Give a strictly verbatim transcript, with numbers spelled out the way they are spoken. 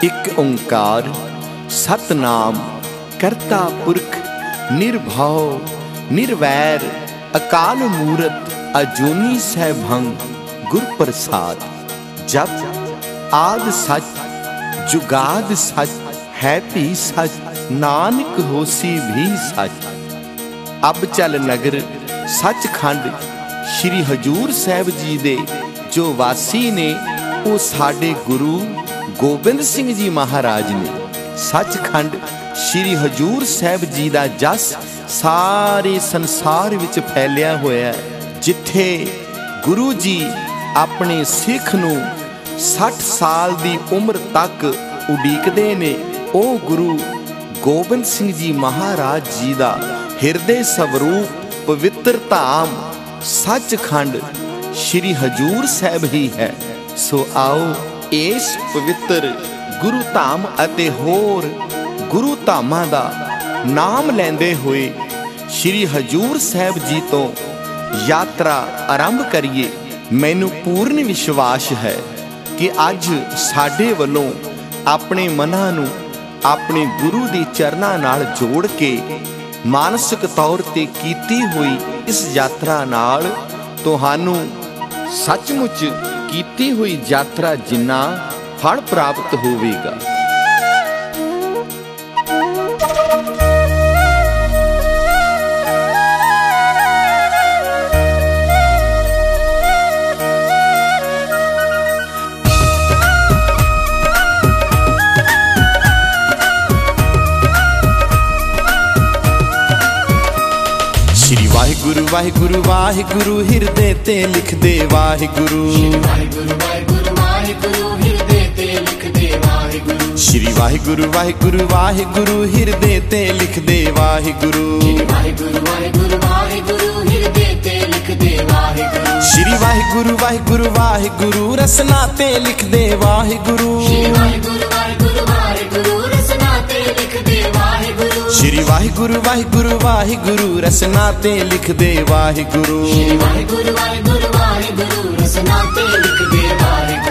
इक ओंकार सतनाम करता पुरख निर्भव निर्वैर अकाल मूरत अजूनी सहभंग गुर प्रसाद। जप आद सच जुगाद सच है भी सच नानक होसी भी सच। अब चल नगर सचखंड श्री हजूर साहब जी दे जो वासी ने वो साडे गुरु गोबिंद सिंह जी महाराज ने। सचखंड श्री हजूर साहब जी दा जस सारे संसार विच फैलिया होया है। जिथे गुरु जी अपने सिख नूं साठ साल दी उम्र तक उडीकदे ने, ओ गुरु गोबिंद सिंह जी महाराज जी दा हिरदे स्वरूप पवित्र धाम सचखंड श्री हजूर साहब ही है। सो आओ इस पवित्र गुरु धाम अते होर गुरु धामां दा नाम लैंदे होए श्री हजूर साहब जी तो यात्रा आरंभ करिए। मैनू पूर्ण विश्वास है कि अज साडे वल्लों अपने मनां नूं अपने गुरु दे चरनां नाल जोड़ के मानसिक तौर ते कीती हुई इस यात्रा नाल तुहानू सचमुच कीती हुई यात्रा जिन्ना फल प्राप्त होवेगा। श्री वाहिगुरु वाहिगुरु वाहिगुरु हिरदे ते लिख दे वाहिगुरु। श्री वाहिगुरु वाहिगुरु वाहिगुरु हिरदे ते लिख दे वाहिगुरु। श्री वाहिगुरु वाहिगुरु वाहिगुरु रसना ते लिख दे वाहिगुरु। श्री वाहिगुरु वाहिगुरु वाहिगुरु रसना ते लिख दे वाहिगुरु।